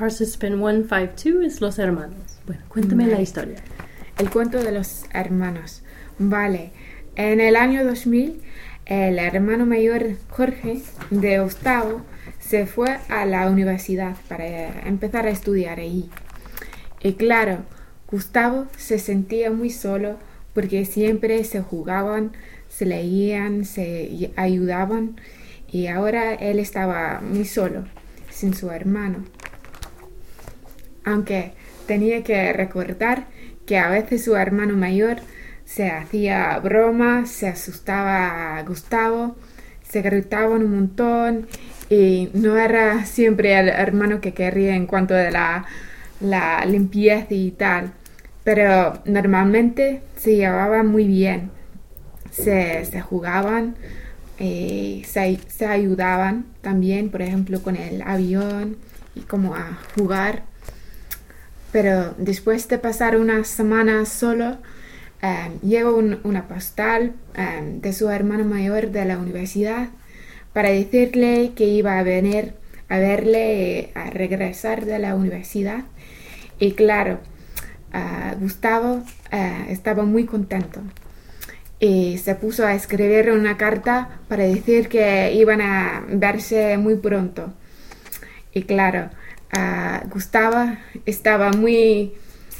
participant 152 es los hermanos. Bueno, cuéntame la historia. El cuento de los hermanos. Vale, en el año 2000, el hermano mayor Jorge, de octavo, se fue a la universidad para empezar a estudiar allí. Y claro, Gustavo se sentía muy solo porque siempre se jugaban, se leían, se ayudaban y ahora él estaba muy solo, sin su hermano. Aunque tenía que recordar que a veces su hermano mayor se hacía bromas, se asustaba a Gustavo, se gritaban un montón y no era siempre el hermano que quería en cuanto a la limpieza y tal. Pero normalmente se llevaban muy bien, se jugaban, se ayudaban también, por ejemplo, con el avión y como a jugar. Pero después de pasar unas semanas solo, llegó una postal de su hermano mayor de la universidad para decirle que iba a venir a verle a regresar de la universidad. Y claro, Gustavo estaba muy contento y se puso a escribir una carta para decir que iban a verse muy pronto. Y claro, Gustavo estaba muy...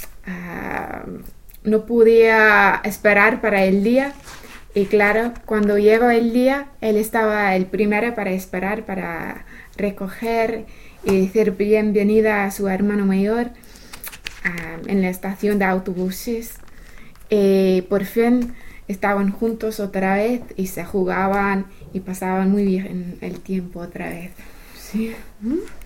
no podía esperar para el día. Y claro, cuando llegó el día, él estaba el primero para esperar, para recoger y decir bienvenida a su hermano mayor en la estación de autobuses. Por fin estaban juntos otra vez y se jugaban y pasaban muy bien el tiempo otra vez. Sí.